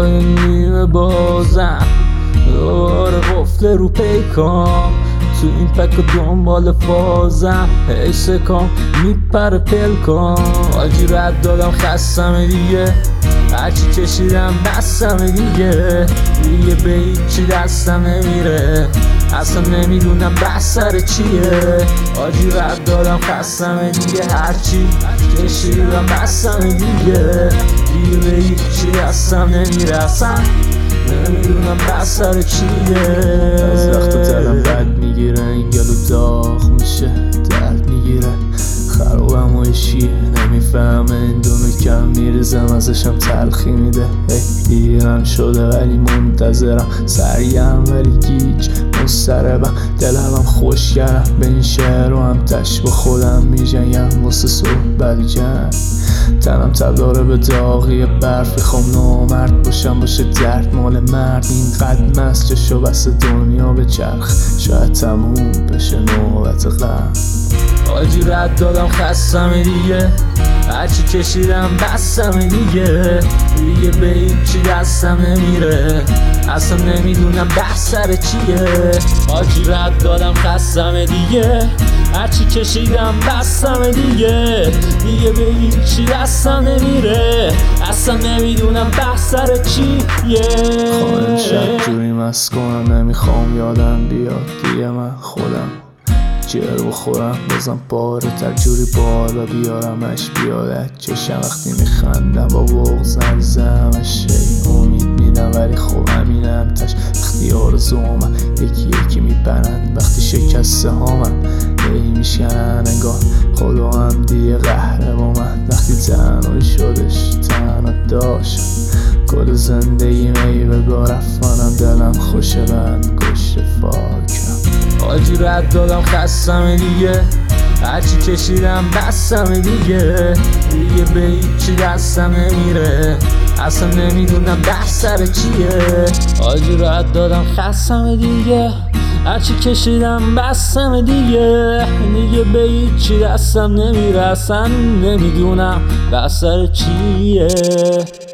شبای نیمه بازم دوباره قفله رو پیکام، تو این پک و دنبال فازم، حیث کام میپره پلکام. آجی رد دادم خستم دیگه، هرچی کشیدم بستم دیگه به هیچی دستم نمیره، اصلا نمیدونم بحث سر چیه. آجی رد دادم خستم دیگه، هرچی کشیدم بستم دیگه به هیچی دستم نمیره، اصلا نمیدونم بحث سر چیه. از وقتا دلم بد میگیره، این گلو داغ میشه، درد میگیره، خرابم و عشقی نمیفهمه، این دونو کم میریزم ازشم تلخی میده. دیرم شده ولی منتظرم، سریم ولی گیج مضطربم، دلم خوش کردم به این شعر رو هم تش با خودم میجنگم واسه صحبت جنگ. تنم تب داره به داغی برف، بخوام نامرد باشم باشه درد مال مرد، این قد مست چشو بس دنیا به چرخ، شاید تموم بشه نوبت غم. آجی رد دادم خستم دیگه، هرچی کشیدم بستم دیگه به هیچی دستم نمیره، اصلا نمیدونم بحث سر چیه. آجی رد دادم خستم دیگه، هرچی کشیدم بستم دیگه به هیچی دستم نمیره، اصلا نمیدونم بحث سر چیه. خواهم شب جوری مست کنم، نمیخوام یادم بیاد دیگه، من خودم جر بخورم بازم باره تر جوری بالا بیارمش بیادت چشم وقتی میخندم با بغزم زمش، امید میدم ولی خب همینم تش، وقتی آرزومم یکی یکی میبرن، وقتی شکسته هامم میشکنن انگار خدا هم دیگه قهره با من، وقتی تنهایی شدش تنها داشتم کل زندگی میوه رفتنم، دلم خوشه بند گشت فاکم. آجی رد دادم خستم دیگه، هرچی کشیدم بستم دیگه به هیچی دستم نمیره، اصلا نمیدونم بحث سر چیه. آجی رد دادم خستم دیگه، هرچی کشیدم بستم دیگه به هیچی دستم نمیره، اصلا نمیدونم بحث سر چیه.